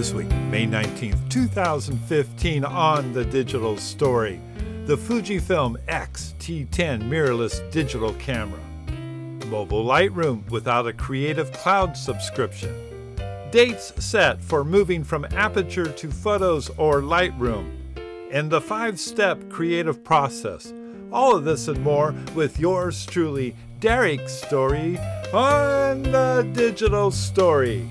This week, May 19th, 2015, on The Digital Story, the Fujifilm X-T10 mirrorless digital camera, mobile Lightroom without a Creative Cloud subscription, dates set for moving from Aperture to Photos or Lightroom, and the 5-step creative process. All of this and more with yours truly, Derek Story, on The Digital Story.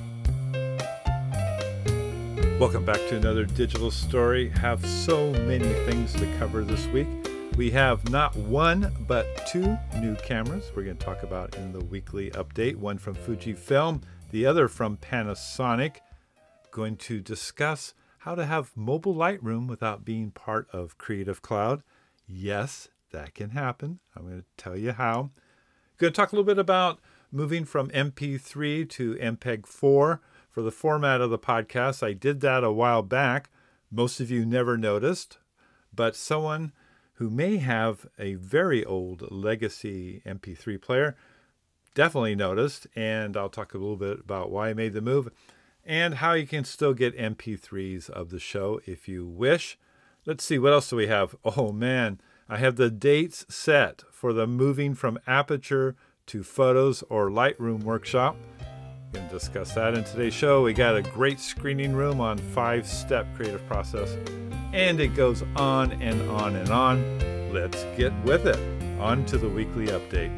Welcome back to another Digital Story. Have so many things to cover this week. We have not one, but two new cameras we're going to talk about in the weekly update. One from Fujifilm, the other from Panasonic. Going to discuss how to have mobile Lightroom without being part of Creative Cloud. Yes, that can happen. I'm going to tell you how. Going to talk a little bit about moving from MP3 to MPEG-4 for the format of the podcast. I did that a while back. Most of you never noticed, but someone who may have a very old legacy MP3 player definitely noticed, and I'll talk a little bit about why I made the move and how you can still get MP3s of the show if you wish. Let's see, what else do we have? Oh man, I have the dates set for the moving from Aperture to Photos or Lightroom workshop. We're going to discuss that in today's show. We got a great screening room on 5-step creative process, and it goes on and on and on. Let's get with it. On to the weekly update.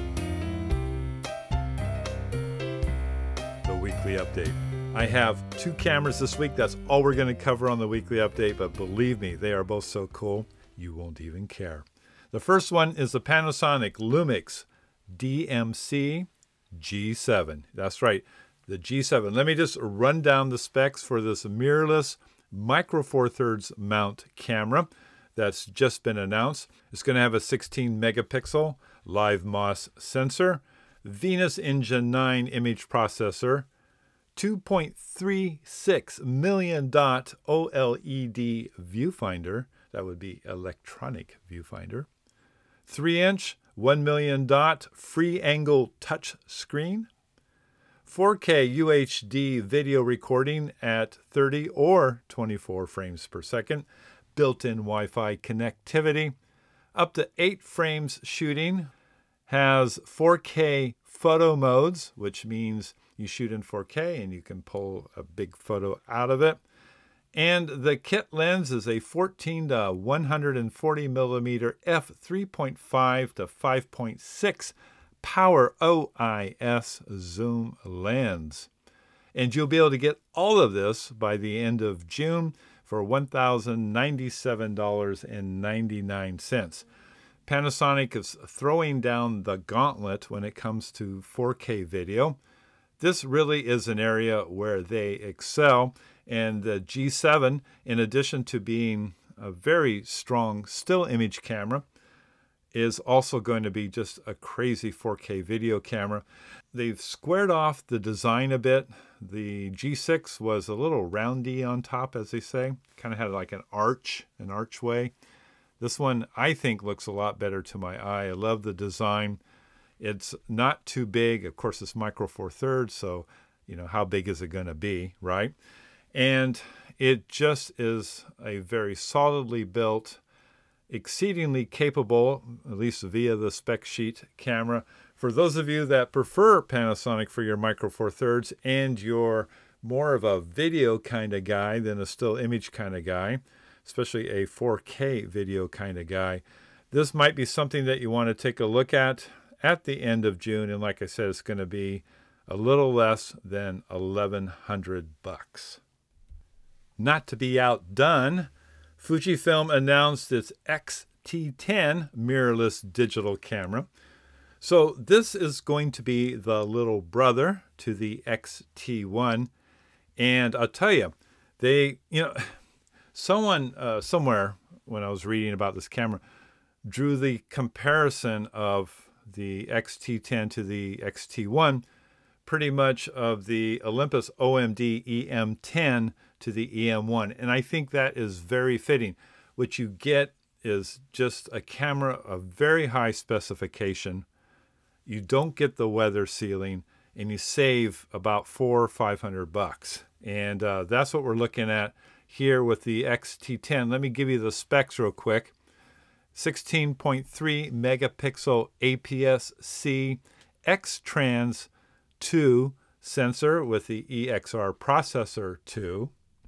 The weekly update. I have two cameras this week. That's all we're going to cover on the weekly update, but believe me, they are both so cool, you won't even care. The first one is the Panasonic Lumix DMC G7. That's right, the G7. Let me just run down the specs for this mirrorless Micro Four Thirds mount camera that's just been announced. It's going to have a 16 megapixel live MOS sensor, Venus Engine 9 image processor, 2.36 million dot OLED viewfinder. That would be electronic viewfinder. 3-inch 1 million dot free angle touch screen, 4K UHD video recording at 30 or 24 frames per second, built-in Wi-Fi connectivity, up to 8 frames shooting, has 4K photo modes, which means you shoot in 4K and you can pull a big photo out of it. And the kit lens is a 14 to 140 millimeter f3.5 to 5.6 power OIS zoom lens. And you'll be able to get all of this by the end of June for $1,097.99. Panasonic is throwing down the gauntlet when it comes to 4K video. This really is an area where they excel. And the G7, in addition to being a very strong still image camera, is also going to be just a crazy 4K video camera. They've squared off the design a bit. The G6 was a little roundy on top, as they say. Kind of had like an archway. This one, I think, looks a lot better to my eye. I love the design. It's not too big. Of course, it's Micro Four Thirds, so, how big is it going to be, right? And it just is a very solidly built, exceedingly capable, at least via the spec sheet, camera. For those of you that prefer Panasonic for your Micro Four Thirds and you're more of a video kind of guy than a still image kind of guy, especially a 4K video kind of guy, this might be something that you want to take a look at the end of June. And like I said, it's going to be a little less than $1,100. Not to be outdone, Fujifilm announced its X-T10 mirrorless digital camera. So this is going to be the little brother to the X-T1. And I'll tell you, someone somewhere when I was reading about this camera drew the comparison of the X-T10 to the X-T1 pretty much of the Olympus OMD EM10 to the EM1. And I think that is very fitting. What you get is just a camera of very high specification. You don't get the weather sealing, and you save about $400 or $500. And that's what we're looking at here with the X-T10. Let me give you the specs real quick. 16.3 megapixel APS-C X-Trans 2 sensor with the EXR processor 2,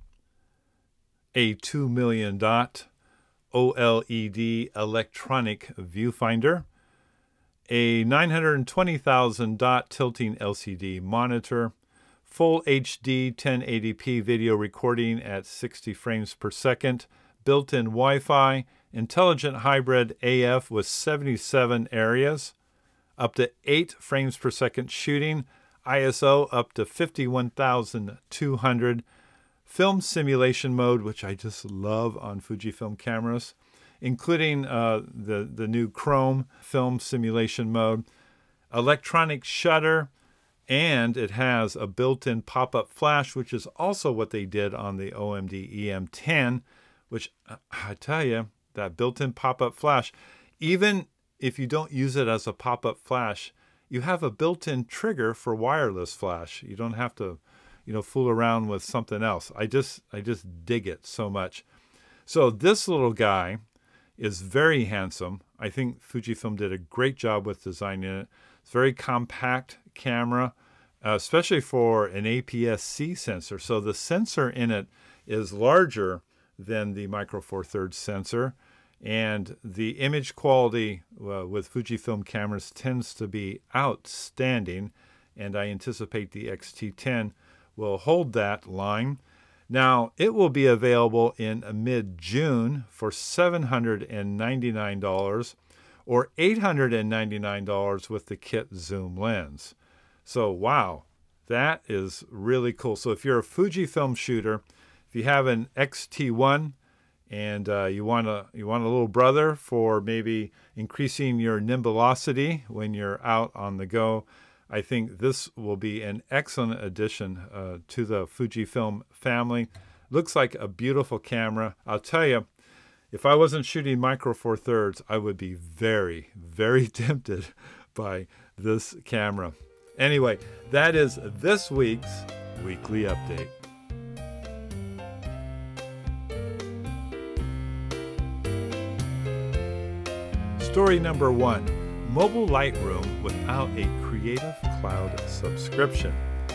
a 2 million dot OLED electronic viewfinder, a 920,000 dot tilting LCD monitor, full HD 1080p video recording at 60 frames per second, built-in Wi-Fi, intelligent hybrid AF with 77 areas, up to 8 frames per second shooting, ISO up to 51,200, film simulation mode, which I just love on Fujifilm cameras, including the new Chrome film simulation mode, electronic shutter, and it has a built-in pop-up flash, which is also what they did on the OMD EM10, which I tell you, that built-in pop-up flash, even if you don't use it as a pop-up flash, you have a built-in trigger for wireless flash. You don't have to, fool around with something else. I just dig it so much. So this little guy is very handsome. I think Fujifilm did a great job with designing it. It's a very compact camera, especially for an APS-C sensor. So the sensor in it is larger than the Micro Four Thirds sensor, and the image quality with Fujifilm cameras tends to be outstanding, and I anticipate the X-T10 will hold that line. Now, it will be available in mid-June for $799 or $899 with the kit zoom lens. So, wow, that is really cool. So if you're a Fujifilm shooter, if you have an X-T1 and you want a little brother for maybe increasing your nimbulosity when you're out on the go, I think this will be an excellent addition to the Fujifilm family. Looks like a beautiful camera. I'll tell you, if I wasn't shooting Micro Four Thirds, I would be very, very tempted by this camera. Anyway, that is this week's Weekly Update. Story number 1. Mobile Lightroom without a Creative Cloud subscription.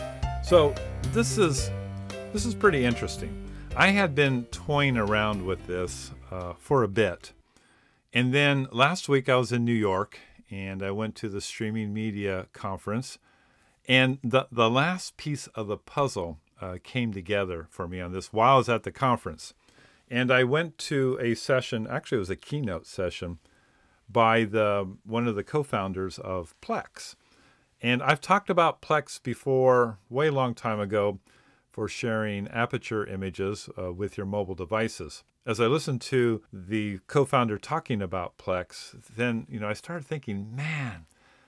So this is pretty interesting. I had been toying around with this for a bit. And then last week I was in New York and I went to the Streaming Media Conference. And the last piece of the puzzle came together for me on this while I was at the conference. And I went to a session, actually it was a keynote session, by one of the co-founders of Plex. And I've talked about Plex before, way long time ago, for sharing aperture images with your mobile devices. As I listened to the co-founder talking about Plex, then I started thinking, man,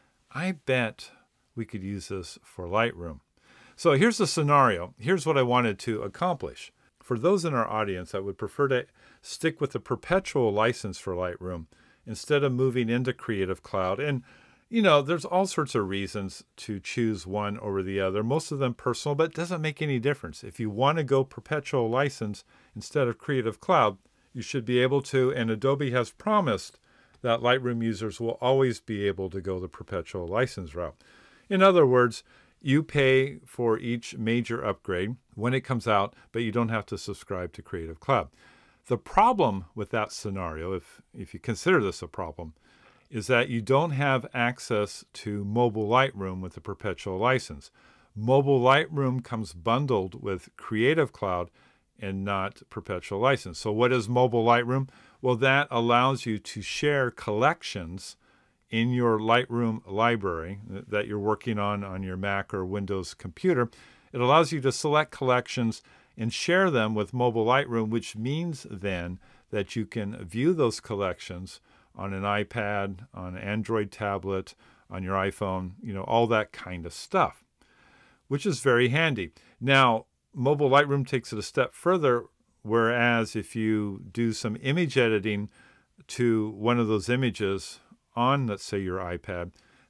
I bet we could use this for Lightroom. So here's the scenario. Here's what I wanted to accomplish. For those in our audience that would prefer to stick with the perpetual license for Lightroom instead of moving into Creative Cloud. And, there's all sorts of reasons to choose one over the other, most of them personal, but it doesn't make any difference. If you want to go perpetual license instead of Creative Cloud, you should be able to, and Adobe has promised that Lightroom users will always be able to go the perpetual license route. In other words, you pay for each major upgrade when it comes out, but you don't have to subscribe to Creative Cloud. The problem with that scenario, if you consider this a problem, is that you don't have access to Mobile Lightroom with the perpetual license. Mobile Lightroom comes bundled with Creative Cloud and not perpetual license. So what is Mobile Lightroom? Well, that allows you to share collections in your Lightroom library that you're working on your Mac or Windows computer. It allows you to select collections and share them with Mobile Lightroom, which means then that you can view those collections on an iPad, on an Android tablet, on your iPhone, all that kind of stuff, which is very handy. Now, Mobile Lightroom takes it a step further, whereas if you do some image editing to one of those images on, let's say, your iPad,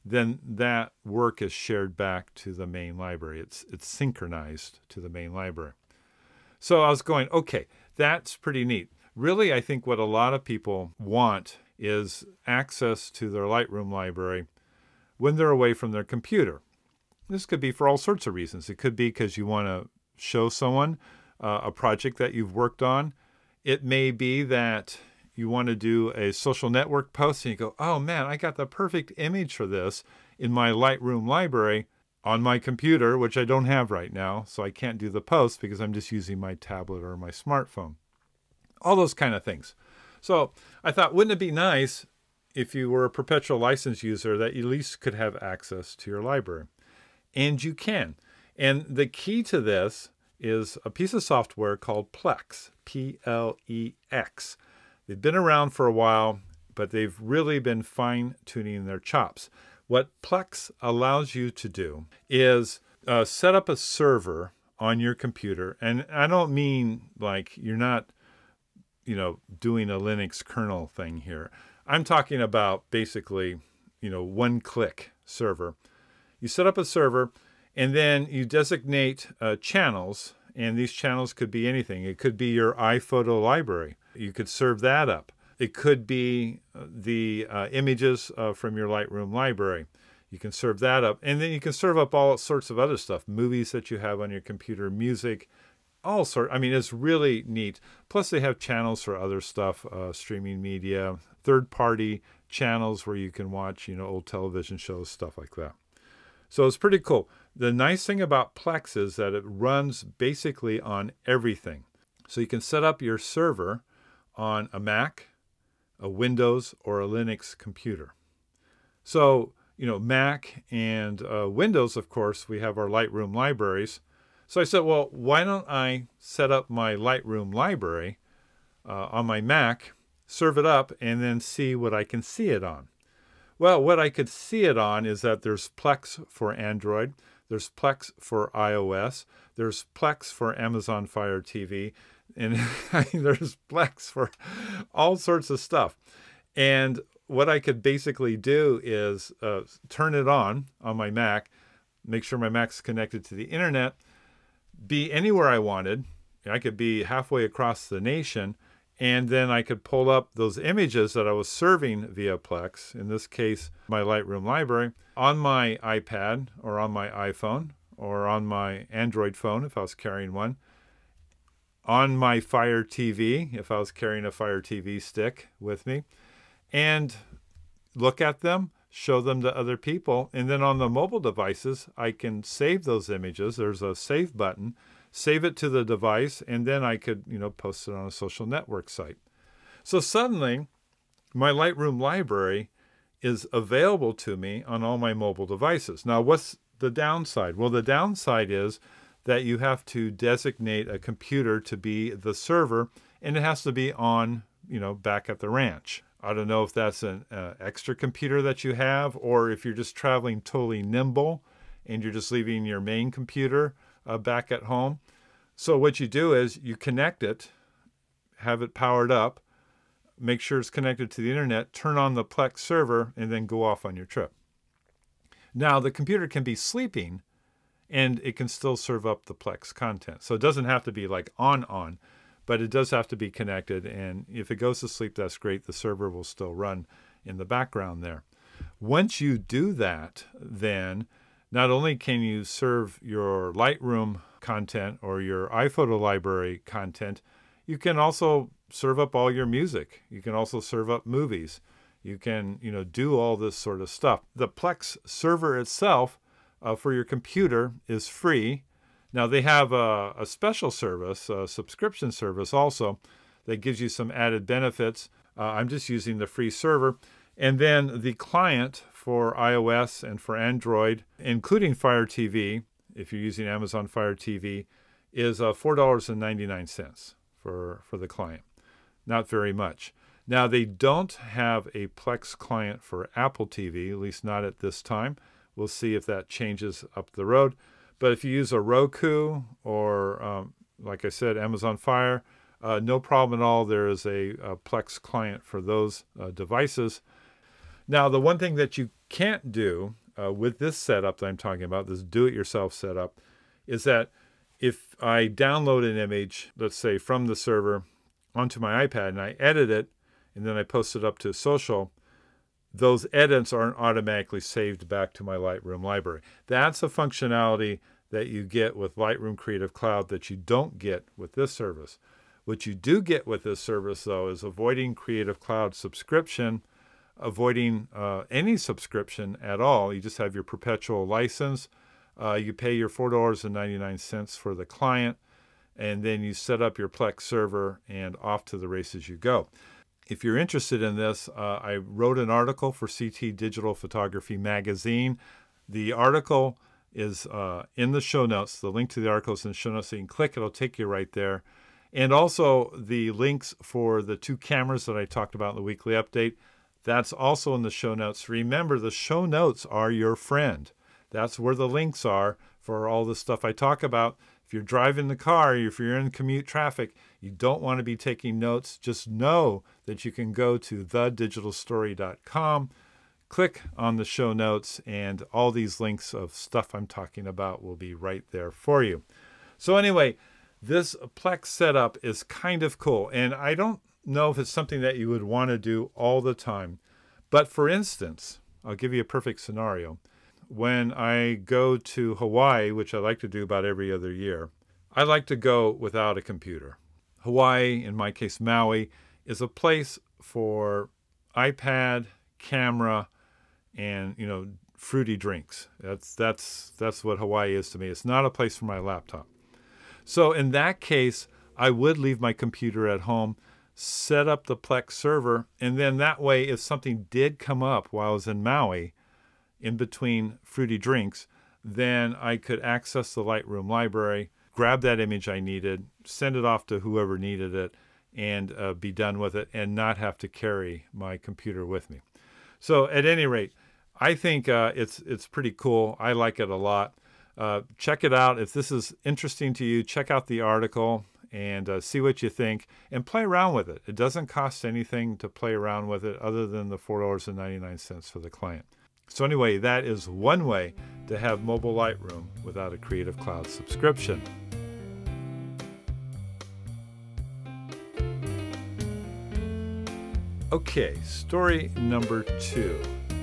then that work is shared back to the main library. It's synchronized to the main library. So I was going, okay, that's pretty neat. Really, I think what a lot of people want is access to their Lightroom library when they're away from their computer. This could be for all sorts of reasons. It could be because you want to show someone a project that you've worked on. It may be that you want to do a social network post and you go, oh man, I got the perfect image for this in my Lightroom library on my computer, which I don't have right now. So I can't do the post because I'm just using my tablet or my smartphone. All those kind of things. So I thought, wouldn't it be nice if you were a perpetual license user that you at least could have access to your library? And you can. And the key to this is a piece of software called Plex, Plex. They've been around for a while, but they've really been fine-tuning their chops. What Plex allows you to do is set up a server on your computer. And I don't mean like you're not, doing a Linux kernel thing here. I'm talking about basically, one-click server. You set up a server, and then you designate channels, and these channels could be anything. It could be your iPhoto library. You could serve that up. It could be the images from your Lightroom library. You can serve that up. And then you can serve up all sorts of other stuff, movies that you have on your computer, music, all sorts. I mean, it's really neat. Plus, they have channels for other stuff, streaming media, third-party channels where you can watch, old television shows, stuff like that. So it's pretty cool. The nice thing about Plex is that it runs basically on everything. So you can set up your server on a Mac, a Windows, or a Linux computer. So, Mac and Windows, of course, we have our Lightroom libraries. So I said, well, why don't I set up my Lightroom library on my Mac, serve it up, and then see what I can see it on? Well, what I could see it on is that there's Plex for Android, there's Plex for iOS, there's Plex for Amazon Fire TV, and there's Plex for all sorts of stuff. And what I could basically do is turn it on my Mac, make sure my Mac's connected to the internet, be anywhere I wanted. I could be halfway across the nation, and then I could pull up those images that I was serving via Plex, in this case, my Lightroom library, on my iPad or on my iPhone or on my Android phone if I was carrying one, on my Fire TV if I was carrying a Fire TV stick with me, and look at them, show them to other people. And then on the mobile devices, I can save those images. There's a save button. Save it to the device, and then I could, post it on a social network site. So suddenly, my Lightroom library is available to me on all my mobile devices. Now, what's the downside? Well, the downside is that you have to designate a computer to be the server, and it has to be on, back at the ranch. I don't know if that's an extra computer that you have, or if you're just traveling totally nimble and you're just leaving your main computer back at home. So what you do is you connect it, have it powered up, make sure it's connected to the internet, turn on the Plex server, and then go off on your trip. Now, the computer can be sleeping, and it can still serve up the Plex content. So it doesn't have to be like on, but it does have to be connected. And if it goes to sleep, that's great. The server will still run in the background there. Once you do that, then not only can you serve your Lightroom content or your iPhoto library content, you can also serve up all your music. You can also serve up movies. You can, do all this sort of stuff. The Plex server itself for your computer is free. Now, they have a special service, a subscription service also, that gives you some added benefits. I'm just using the free server. And then the client for iOS and for Android, including Fire TV, if you're using Amazon Fire TV, is $4.99 for the client. Not very much. Now, they don't have a Plex client for Apple TV, at least not at this time. We'll see if that changes up the road. But if you use a Roku or, like I said, Amazon Fire, no problem at all. There is a Plex client for those devices. Now, the one thing that you can't do with this setup that I'm talking about, this do-it-yourself setup, is that if I download an image, let's say from the server onto my iPad, and I edit it, and then I post it up to social, those edits aren't automatically saved back to my Lightroom library. That's a functionality that you get with Lightroom Creative Cloud that you don't get with this service. What you do get with this service, though, is avoiding Creative Cloud subscription, avoiding any subscription at all. You just have your perpetual license. You pay your $4.99 for the client, and then you set up your Plex server, and off to the races you go. If you're interested in this, I wrote an article for CT Digital Photography Magazine. The article is in the show notes. The link to the article is in the show notes. So you can click, it'll take you right there. And also the links for the 2 cameras that I talked about in the weekly update, that's also in the show notes. Remember, the show notes are your friend. That's where the links are for all the stuff I talk about. If you're driving the car, if you're in commute traffic, you don't want to be taking notes. Just know that you can go to thedigitalstory.com, click on the show notes, and all these links of stuff I'm talking about will be right there for you. So anyway, this Plex setup is kind of cool, and I don't know if it's something that you would want to do all the time. But for instance, I'll give you a perfect scenario. When I go to Hawaii, which I like to do about every other year, I like to go without a computer. Hawaii, in my case Maui, is a place for iPad, camera, and fruity drinks. That's what Hawaii is to me. It's not a place for my laptop. So in that case, I would leave my computer at home, set up the Plex server, and then that way, if something did come up while I was in Maui, in between fruity drinks, then I could access the Lightroom library, grab that image I needed, send it off to whoever needed it, and be done with it, and not have to carry my computer with me. So at any rate, I think it's pretty cool. I like it a lot. Check it out. If this is interesting to you, check out the article and see what you think, and play around with it. It doesn't cost anything to play around with it other than the $4.99 for the client. So anyway, that is one way to have mobile Lightroom without a Creative Cloud subscription. Okay, story number 2.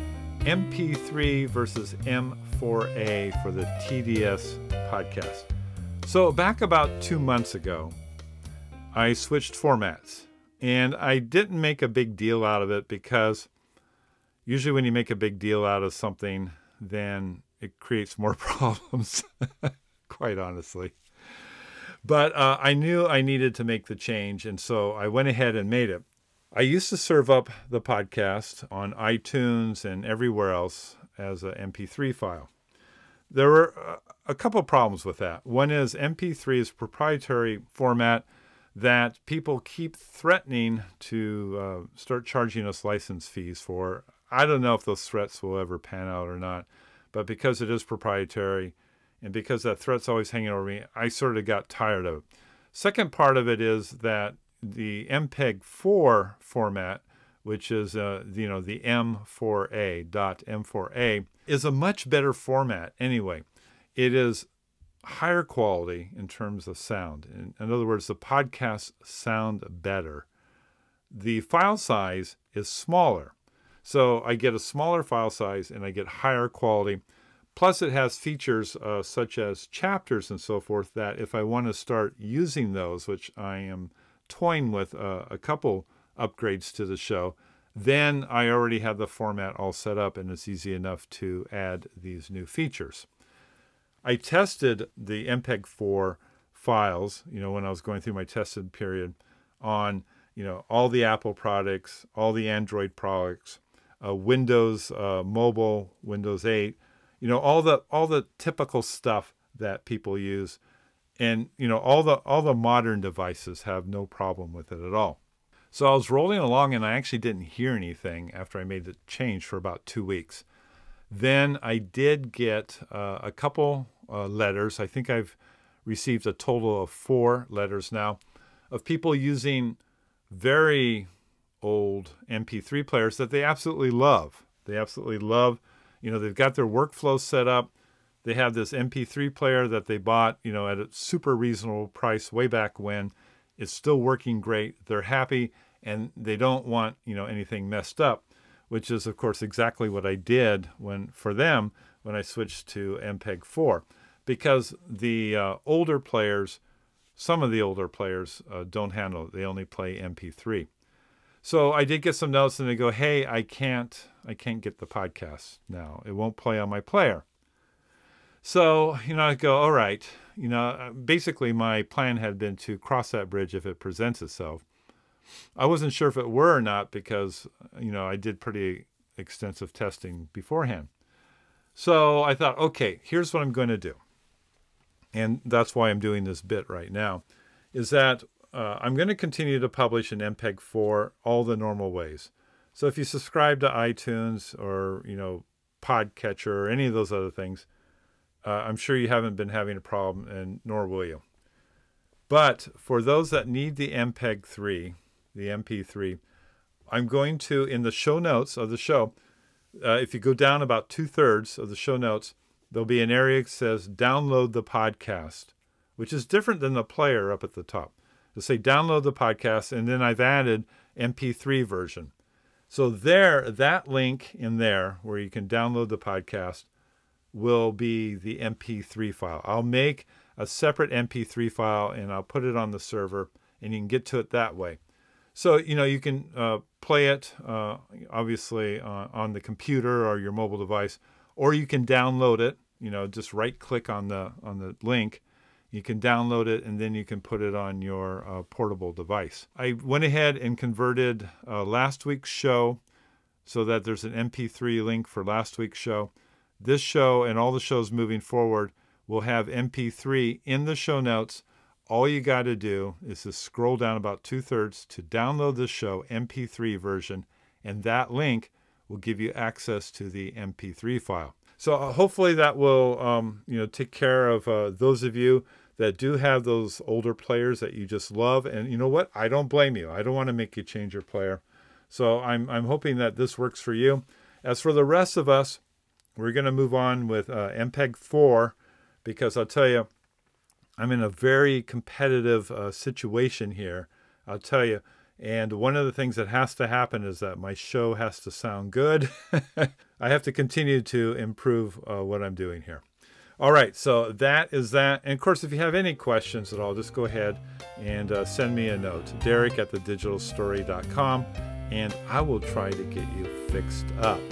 MP3 versus M4A for the TDS podcast. So back about 2 months ago, I switched formats, and I didn't make a big deal out of it because usually when you make a big deal out of something, then it creates more problems, quite honestly. But I knew I needed to make the change, and so I went ahead and made it. I used to serve up the podcast on iTunes and everywhere else as an MP3 file. There were a couple problems with that. One is MP3 is a proprietary format that people keep threatening to start charging us license fees for. I don't know if those threats will ever pan out or not, but because it is proprietary and because that threat's always hanging over me, I sort of got tired of it. Second part of it is that the MPEG-4 format, which is the M4A, .M4A, is a much better format anyway. It is higher quality in terms of sound. In other words, the podcasts sound better. The file size is smaller. So I get a smaller file size and I get higher quality. Plus it has features such as chapters and so forth that if I want to start using those, which I am toying with a couple upgrades to the show, then I already have the format all set up and it's easy enough to add these new features. I tested the MPEG-4 files, when I was going through my tested period on, all the Apple products, all the Android products, Windows Mobile, Windows 8, all the typical stuff that people use. And, all the modern devices have no problem with it at all. So I was rolling along and I actually didn't hear anything after I made the change for about 2 weeks. Then I did get a couple letters. I think I've received a total of 4 letters now of people using very old MP3 players that they absolutely love. They absolutely love, they've got their workflow set up. They have this MP3 player that they bought, at a super reasonable price way back when. It's still working great. They're happy, and they don't want, anything messed up, which is, of course, exactly what I did for them when I switched to MPEG-4, because the older players, some of the older players don't handle it. They only play MP3. So I did get some notes, and they go, "Hey, I can't get the podcast now. It won't play on my player." So, I go, all right. Basically my plan had been to cross that bridge if it presents itself. I wasn't sure if it were or not because, I did pretty extensive testing beforehand. So I thought, okay, here's what I'm going to do. And that's why I'm doing this bit right now, is that I'm going to continue to publish in MPEG-4 all the normal ways. So if you subscribe to iTunes or, Podcatcher or any of those other things, I'm sure you haven't been having a problem, and nor will you. But for those that need the MPEG-3, the MP3, I'm going to, in the show notes of the show, if you go down about 2/3 of the show notes, there'll be an area that says download the podcast, which is different than the player up at the top. It'll say download the podcast, and then I've added MP3 version. So there, that link in there where you can download the podcast will be the MP3 file. I'll make a separate MP3 file and I'll put it on the server, and you can get to it that way. So, you can play it, obviously, on the computer or your mobile device, or you can download it, just right click on the link. You can download it, and then you can put it on your portable device. I went ahead and converted last week's show so that there's an MP3 link for last week's show. This show and all the shows moving forward will have MP3 in the show notes. All you got to do is to scroll down about 2/3 to download the show MP3 version, and that link will give you access to the MP3 file. So hopefully that will take care of those of you that do have those older players that you just love. And you know what? I don't blame you. I don't want to make you change your player. So I'm hoping that this works for you. As for the rest of us, we're going to move on with MPEG-4, because I'll tell you, I'm in a very competitive situation here, I'll tell you. And one of the things that has to happen is that my show has to sound good. I have to continue to improve what I'm doing here. All right, so that is that. And of course, if you have any questions at all, just go ahead and send me a note, Derek@thedigitalstory.com, and I will try to get you fixed up.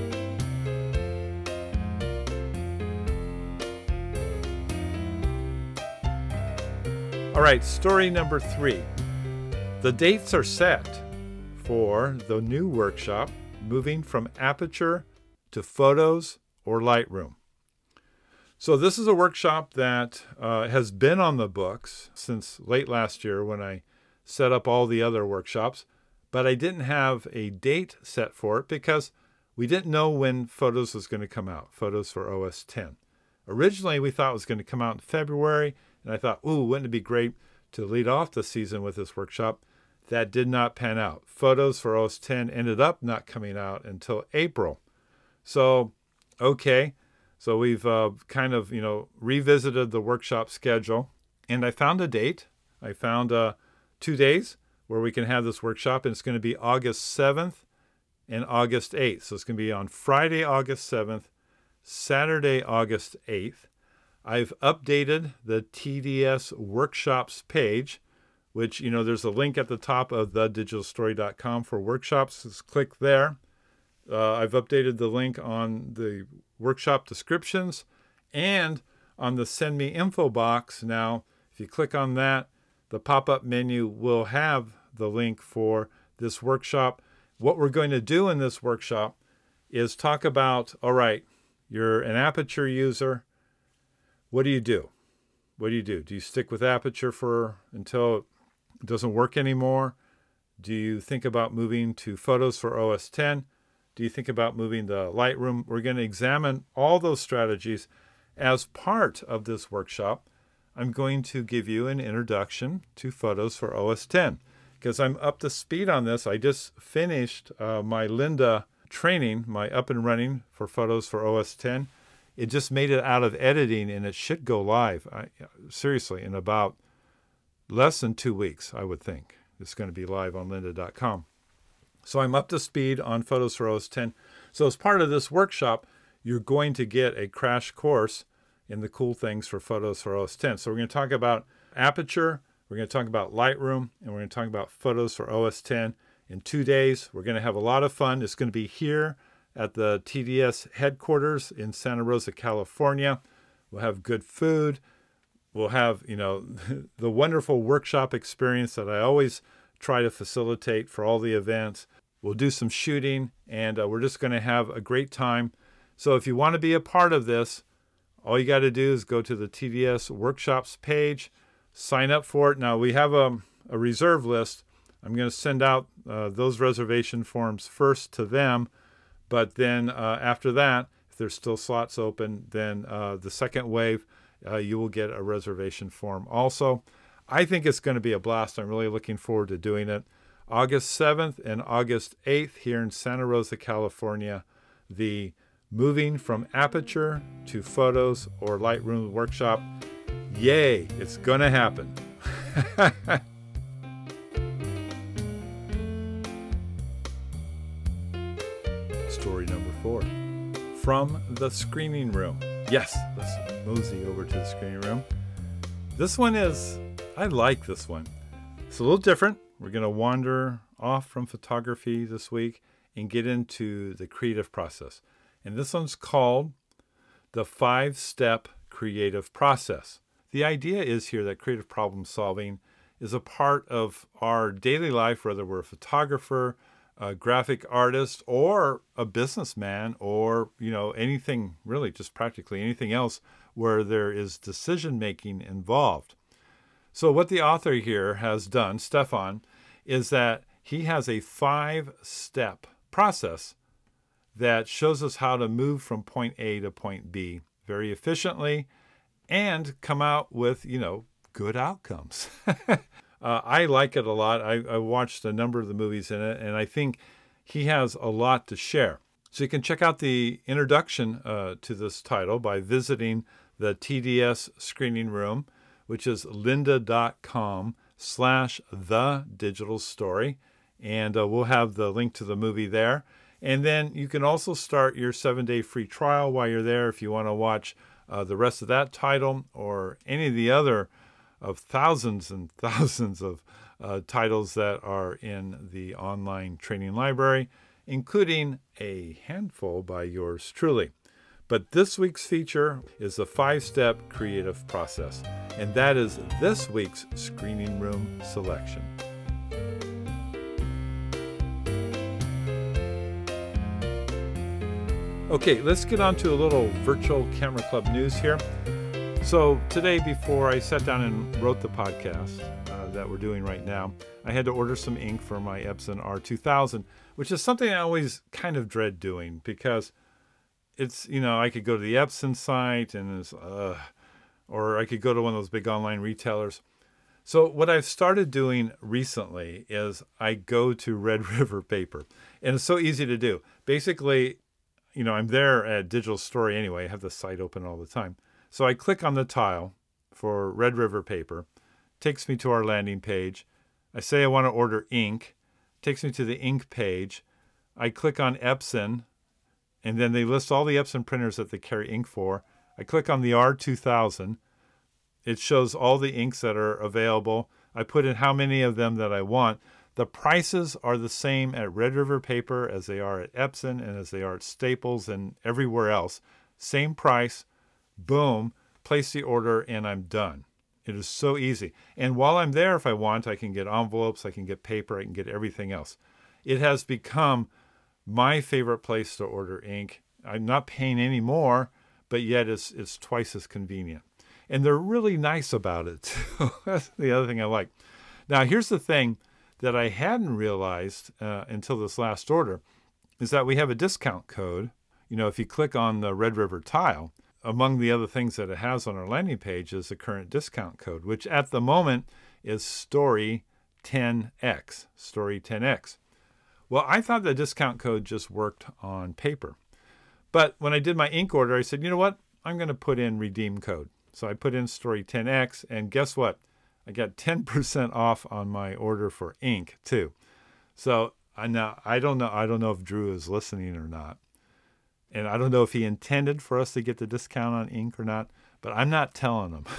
All right, story number 3. The dates are set for the new workshop, moving from Aperture to Photos or Lightroom. So this is a workshop that has been on the books since late last year when I set up all the other workshops, but I didn't have a date set for it because we didn't know when Photos was going to come out, Photos for OS X. Originally, we thought it was going to come out in February, and I thought, wouldn't it be great to lead off the season with this workshop? That did not pan out. Photos for OS X ended up not coming out until April. So, okay. So we've kind of, revisited the workshop schedule, and I found a date. I found 2 days where we can have this workshop, and it's going to be August 7th and August 8th. So it's going to be on Friday, August 7th, Saturday, August 8th. I've updated the TDS workshops page, which, there's a link at the top of thedigitalstory.com for workshops. Just click there. I've updated the link on the workshop descriptions and on the send me info box. Now, if you click on that, the pop-up menu will have the link for this workshop. What we're going to do in this workshop is talk about, all right, you're an Aperture user. What do you do? What do you do? Do you stick with Aperture until it doesn't work anymore? Do you think about moving to Photos for OS X? Do you think about moving to Lightroom? We're going to examine all those strategies. As part of this workshop, I'm going to give you an introduction to Photos for OS X because I'm up to speed on this. I just finished my Lynda training, my up and running for Photos for OS X, it just made it out of editing, and it should go live. Seriously, in about less than 2 weeks, I would think. It's going to be live on lynda.com. So I'm up to speed on Photos for OS X. So as part of this workshop, you're going to get a crash course in the cool things for Photos for OS X. So we're going to talk about Aperture, we're going to talk about Lightroom, and we're going to talk about Photos for OS X in 2 days. We're going to have a lot of fun. It's going to be here at the TDS headquarters in Santa Rosa, California. We'll have good food. We'll have, the wonderful workshop experience that I always try to facilitate for all the events. We'll do some shooting, and we're just going to have a great time. So if you want to be a part of this, all you got to do is go to the TDS workshops page, sign up for it. Now, we have a reserve list. I'm going to send out those reservation forms first to them. But then after that, if there's still slots open, then the second wave, you will get a reservation form also. I think it's going to be a blast. I'm really looking forward to doing it. August 7th and August 8th here in Santa Rosa, California, the Moving from Aperture to Photos or Lightroom workshop. Yay, it's going to happen. Story number 4. From the screening room. Yes, let's mosey over to the screening room. This one I like this one. It's a little different. We're going to wander off from photography this week and get into the creative process. And this one's called the 5-step creative process. The idea is here that creative problem solving is a part of our daily life, whether we're a photographer, a graphic artist, or a businessman, or, anything really, just practically anything else where there is decision-making involved. So what the author here has done, Stefan, is that he has a 5-step process that shows us how to move from point A to point B very efficiently and come out with, good outcomes. I like it a lot. I watched a number of the movies in it, and I think he has a lot to share. So you can check out the introduction to this title by visiting the TDS screening room, which is lynda.com/thedigitalstory. And we'll have the link to the movie there. And then you can also start your 7-day free trial while you're there if you want to watch the rest of that title or any of the other of thousands and thousands of titles that are in the online training library, including a handful by yours truly. But this week's feature is the 5-step creative process, and that is this week's screening room selection. Okay, let's get on to a little virtual camera club news here. So today, before I sat down and wrote the podcast that we're doing right now, I had to order some ink for my Epson R2000, which is something I always kind of dread doing because it's, I could go to the Epson site and or I could go to one of those big online retailers. So what I've started doing recently is I go to Red River Paper, and it's so easy to do. Basically, I'm there at Digital Story anyway. I have the site open all the time. So I click on the tile for Red River Paper, takes me to our landing page. I say I want to order ink, takes me to the ink page. I click on Epson, and then they list all the Epson printers that they carry ink for. I click on the R2000. It shows all the inks that are available. I put in how many of them that I want. The prices are the same at Red River Paper as they are at Epson and as they are at Staples and everywhere else. Same price. Boom, place the order, and I'm done. It is so easy. And while I'm there, if I want, I can get envelopes, I can get paper, I can get everything else. It has become my favorite place to order ink. I'm not paying any more, but yet it's twice as convenient. And they're really nice about it, too. That's the other thing I like. Now, here's the thing that I hadn't realized until this last order, is that we have a discount code. If you click on the Red River tile, among the other things that it has on our landing page is the current discount code, which at the moment is Story 10X. Story 10X. Well, I thought the discount code just worked on paper. But when I did my ink order, I said, you know what? I'm going to put in redeem code. So I put in Story 10X, and guess what? I got 10% off on my order for ink too. So now I don't know if Drew is listening or not. And I don't know if he intended for us to get the discount on ink or not, but I'm not telling him.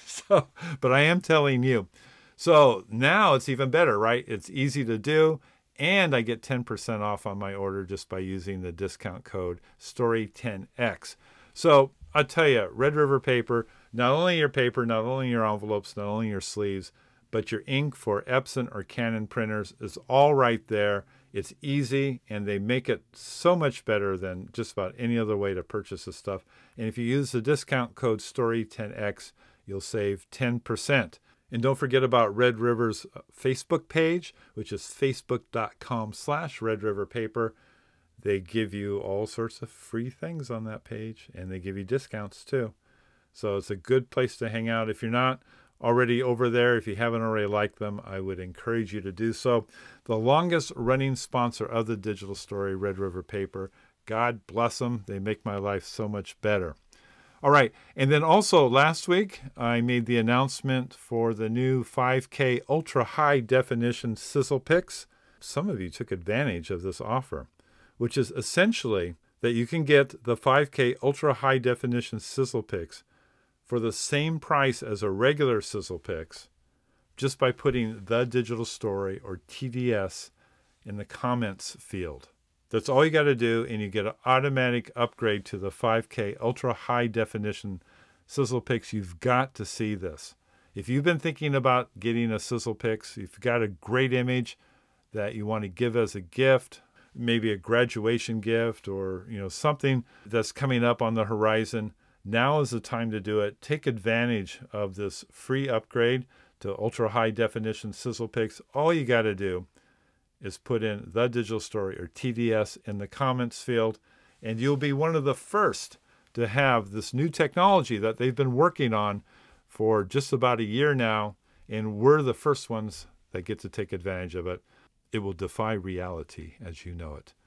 But I am telling you. So now it's even better, right? It's easy to do, and I get 10% off on my order just by using the discount code STORY10X. So I'll tell you, Red River Paper, not only your paper, not only your envelopes, not only your sleeves, but your ink for Epson or Canon printers is all right there. It's easy, and they make it so much better than just about any other way to purchase this stuff. And if you use the discount code STORY10X, you'll save 10%. And don't forget about Red River's Facebook page, which is facebook.com/Red River Paper. They give you all sorts of free things on that page, and they give you discounts too. So it's a good place to hang out. If you're not already over there, if you haven't already liked them, I would encourage you to do so. The longest running sponsor of the digital story, Red River Paper. God bless them. They make my life so much better. All right. And then also last week, I made the announcement for the new 5K Ultra High Definition Sizzle Pix. Some of you took advantage of this offer, which is essentially that you can get the 5K Ultra High Definition Sizzle Pix for the same price as a regular Sizzle Pix just by putting The Digital Story or TDS in the comments field. That's all you got to do, and you get an automatic upgrade to the 5K Ultra High Definition Sizzle Pix. You've got to see this. If you've been thinking about getting a Sizzle Pix, you've got a great image that you want to give as a gift, maybe a graduation gift or something that's coming up on the horizon, now is the time to do it. Take advantage of this free upgrade to Ultra High Definition Sizzle Pix. All you got to do is put in The Digital Story or TDS in the comments field, and you'll be one of the first to have this new technology that they've been working on for just about a year now, and we're the first ones that get to take advantage of it. It will defy reality as you know it.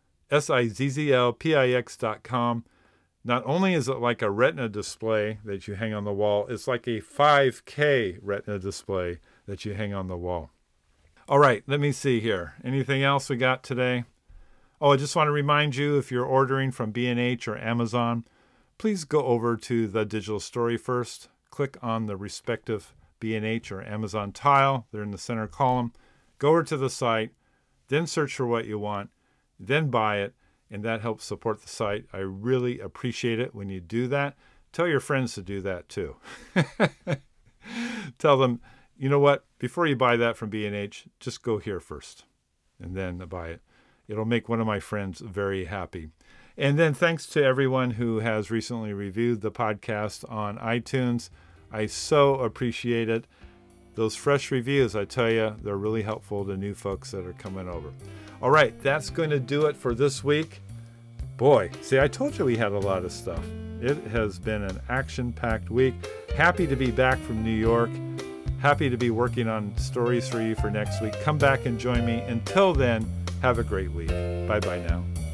SIZZLPIX.com. Not only is it like a retina display that you hang on the wall, it's like a 5K retina display that you hang on the wall. All right, let me see here. Anything else we got today? Oh, I just want to remind you, if you're ordering from B&H or Amazon, please go over to The Digital Story first. Click on the respective B&H or Amazon tile. They're in the center column. Go over to the site, then search for what you want, then buy it, and that helps support the site. I really appreciate it when you do that. Tell your friends to do that too. Tell them, you know what, before you buy that from B&H, just go here first and then buy it. It'll make one of my friends very happy. And then thanks to everyone who has recently reviewed the podcast on iTunes. I so appreciate it. Those fresh reviews, I tell you, they're really helpful to new folks that are coming over. All right, that's going to do it for this week. Boy, see, I told you we had a lot of stuff. It has been an action-packed week. Happy to be back from New York. Happy to be working on stories for you for next week. Come back and join me. Until then, have a great week. Bye-bye now.